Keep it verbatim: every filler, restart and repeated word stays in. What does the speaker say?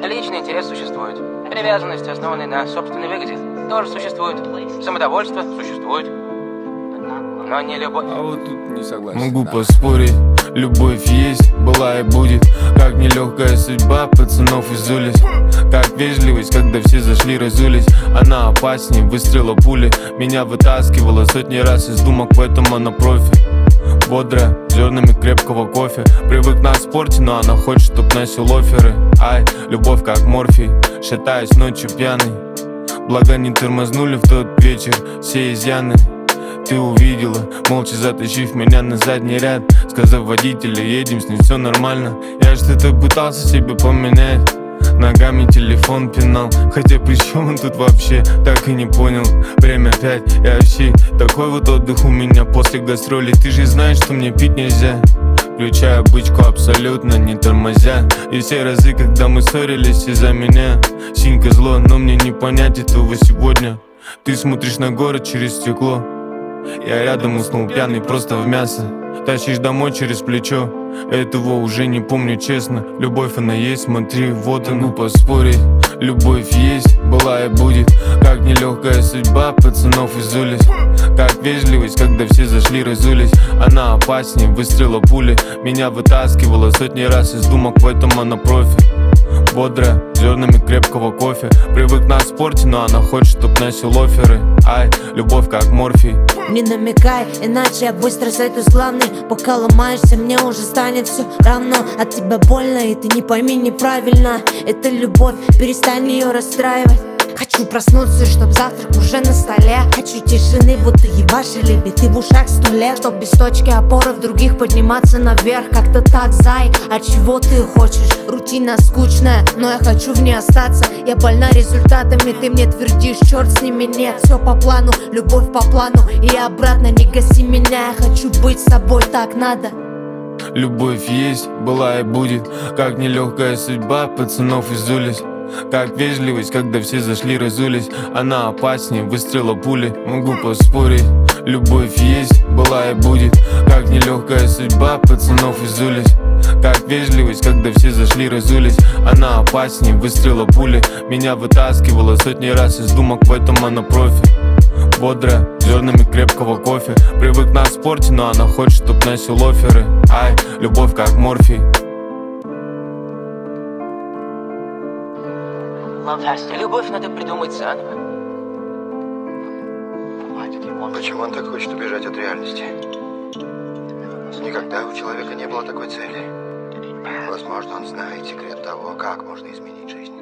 Личный интерес существует. Привязанность, основанная на собственной выгоде, тоже существует. Самодовольство существует. Но не любовь. А вот тут не согласен. Могу да. поспорить, любовь есть, была и будет. Как нелегкая судьба пацанов из улиц. Как вежливость, когда все зашли, разулись. Она опаснее выстрела пули. Меня вытаскивала сотни раз из думок, поэтому она профи. Бодрая, зернами крепкого кофе. Привык на спорте, но она хочет, чтоб носил оферы. Ай, любовь как морфий, шатаюсь ночью пьяный. Благо не тормознули в тот вечер все изъяны. Ты увидела, молча затащив меня на задний ряд, сказав водителю, едем, с ним все нормально. Я что-то пытался себе поменять, ногами телефон пинал. Хотя при чем он тут вообще, так и не понял. Время пять, я вообще такой вот отдых у меня после гастролей. Ты же знаешь, что мне пить нельзя. Включаю бычку абсолютно не тормозя. И все разы, когда мы ссорились из-за меня. Синька зло, но мне не понять этого сегодня. Ты смотришь на город через стекло. Я рядом уснул пьяный просто в мясо. Тащишь домой через плечо. Этого уже не помню честно. Любовь она есть, смотри, вот она. Поспорить, любовь есть, была и будет. Как нелегкая судьба пацанов из улиц. Как вежливость, когда все зашли, разулись. Она опаснее выстрела пули. Меня вытаскивала сотни раз из думок, поэтому она профи. Бодрая, зернами крепкого кофе. Привык на спорте, но она хочет, чтоб носил оферы. Ай, любовь как морфий. Не намекай, иначе я быстро сойду с главной. Пока ломаешься, мне уже станет все равно. От тебя больно, и ты не пойми неправильно. Это любовь, перестань ее расстраивать. Хочу проснуться, чтоб завтрак уже на столе. Хочу тишины, будто ебашили биты в ушах сто лет. Чтоб без точки опоры в других подниматься наверх. Как-то так, зай, а чего ты хочешь? Рутина скучная, но я хочу в ней остаться. Я больна результатами, ты мне твердишь, черт с ними, нет. Все по плану, любовь по плану. И обратно не гаси меня, я хочу быть с тобой, так надо. Любовь есть, была и будет. Как нелегкая судьба пацанов из улиц. Как вежливость, когда все зашли, разулись. Она опаснее выстрела пули. Могу поспорить, любовь есть, была и будет. Как нелегкая судьба пацанов из улиц. Как вежливость, когда все зашли, разулись. Она опаснее выстрела пули. Меня вытаскивала сотни раз из думок, поэтому она профи. Бодрая, зернами крепкого кофе. Привык на спорте, но она хочет, чтоб носил оферы. Ай, любовь как морфий. Любовь надо придумать заново. Почему он так хочет убежать от реальности? Никогда у человека не было такой цели. Возможно, он знает секрет того, как можно изменить жизнь.